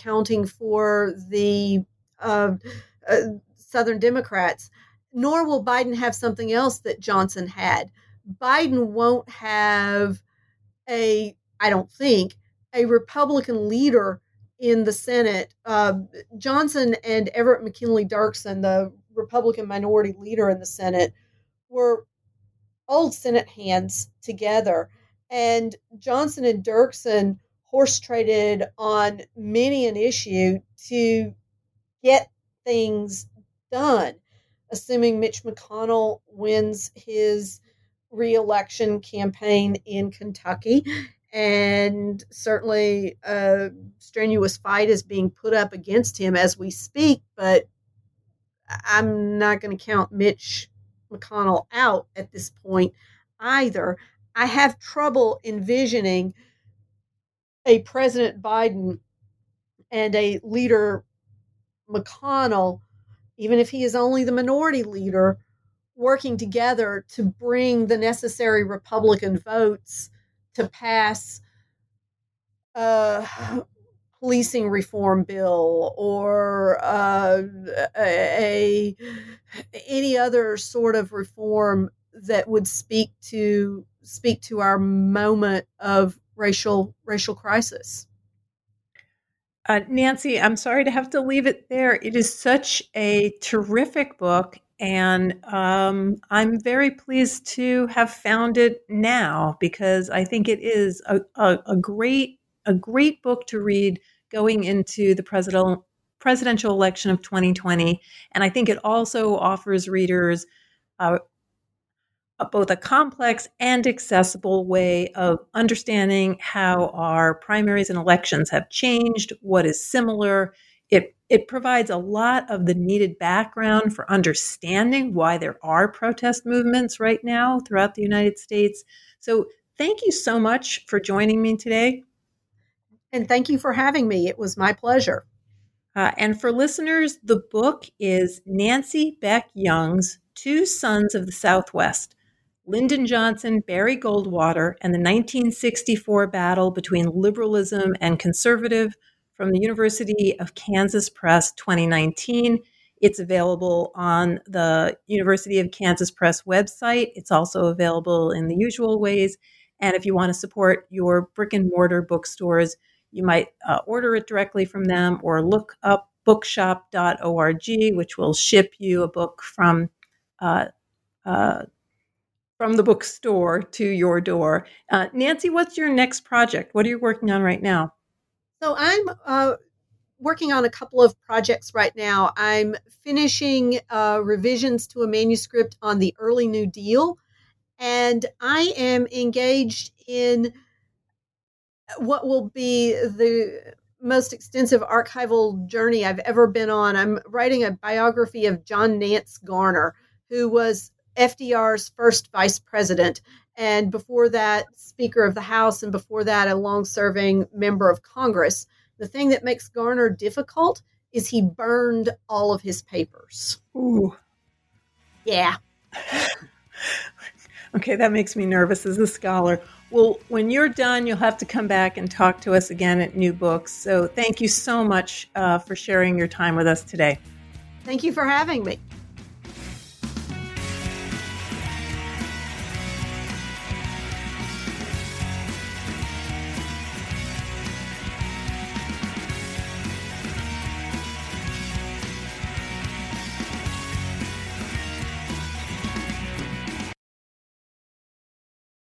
the Southern Democrats. Nor will Biden have something else that Johnson had. Biden won't have I don't think, a Republican leader in the Senate. Johnson and Everett McKinley Dirksen, the Republican minority leader in the Senate, were old Senate hands together. And Johnson and Dirksen horse traded on many an issue to get things done, assuming Mitch McConnell wins his re-election campaign in Kentucky. And certainly a strenuous fight is being put up against him as we speak, but I'm not going to count Mitch McConnell out at this point either. I have trouble envisioning a President Biden and a leader McConnell, even if he is only the minority leader, working together to bring the necessary Republican votes to pass a policing reform bill or any other sort of reform that would speak to our moment of racial crisis.
Nancy, I'm sorry to have to leave it there. It is such a terrific book, and I'm very pleased to have found it now because I think it is a great book to read going into the presidential election of 2020. And I think it also offers readers both a complex and accessible way of understanding how our primaries and elections have changed, what is similar. It provides a lot of the needed background for understanding why there are protest movements right now throughout the United States. So thank you so much for joining me today.
And thank you for having me. It was my pleasure.
And for listeners, the book is Nancy Beck Young's Two Sons of the Southwest, Lyndon Johnson, Barry Goldwater, and the 1964 battle between liberalism and conservative, from the University of Kansas Press, 2019. It's available on the University of Kansas Press website. It's also available in the usual ways. And if you want to support your brick and mortar bookstores, you might order it directly from them or look up bookshop.org, which will ship you a book from the bookstore to your door. Nancy, what's your next project? What are you working on right now?
So I'm working on a couple of projects right now. I'm finishing revisions to a manuscript on the early New Deal, and I am engaged in what will be the most extensive archival journey I've ever been on. I'm writing a biography of John Nance Garner, who was FDR's first vice president, and before that, Speaker of the House, and before that, a long-serving member of Congress. The thing that makes Garner difficult is he burned all of his papers.
Ooh.
Yeah.
Okay, that makes me nervous as a scholar. Well, when you're done, you'll have to come back and talk to us again at New Books. So thank you so much for sharing your time with us today.
Thank you for having me.